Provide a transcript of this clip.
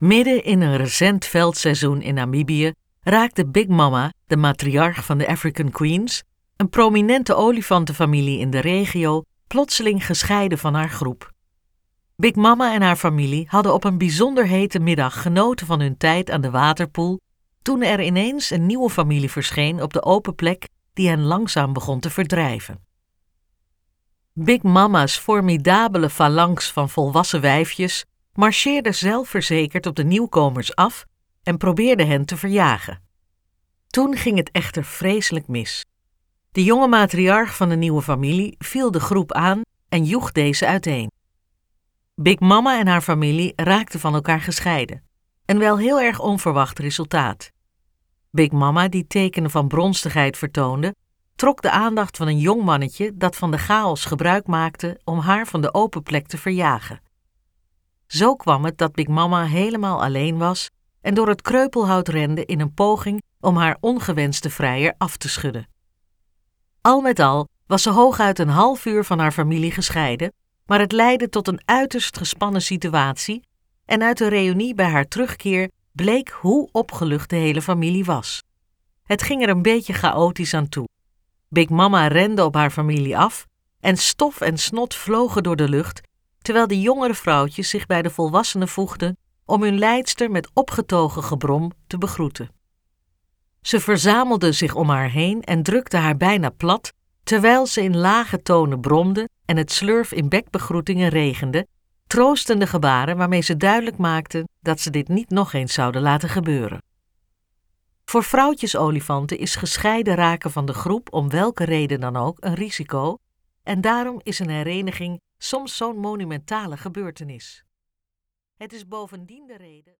Midden in een recent veldseizoen in Namibië raakte Big Mama, de matriarch van de African Queens, een prominente olifantenfamilie in de regio, plotseling gescheiden van haar groep. Big Mama en haar familie hadden op een bijzonder hete middag genoten van hun tijd aan de waterpoel, toen er ineens een nieuwe familie verscheen op de open plek die hen langzaam begon te verdrijven. Big Mama's formidabele phalanx van volwassen wijfjes marcheerde zelfverzekerd op de nieuwkomers af en probeerde hen te verjagen. Toen ging het echter vreselijk mis. De jonge matriarch van de nieuwe familie viel de groep aan en joeg deze uiteen. Big Mama en haar familie raakten van elkaar gescheiden. Een wel heel erg onverwacht resultaat. Big Mama, die tekenen van bronstigheid vertoonde, trok de aandacht van een jong mannetje dat van de chaos gebruik maakte om haar van de open plek te verjagen. Zo kwam het dat Big Mama helemaal alleen was en door het kreupelhout rende in een poging om haar ongewenste vrijer af te schudden. Al met al was ze hooguit een half uur van haar familie gescheiden, maar het leidde tot een uiterst gespannen situatie en uit de reunie bij haar terugkeer bleek hoe opgelucht de hele familie was. Het ging er een beetje chaotisch aan toe. Big Mama rende op haar familie af en stof en snot vlogen door de lucht, terwijl de jongere vrouwtjes zich bij de volwassenen voegden om hun leidster met opgetogen gebrom te begroeten. Ze verzamelden zich om haar heen en drukten haar bijna plat, terwijl ze in lage tonen bromde en het slurf in bekbegroetingen regende, troostende gebaren waarmee ze duidelijk maakten dat ze dit niet nog eens zouden laten gebeuren. Voor vrouwtjesolifanten is gescheiden raken van de groep om welke reden dan ook een risico en daarom is een hereniging soms zo'n monumentale gebeurtenis. Het is bovendien de reden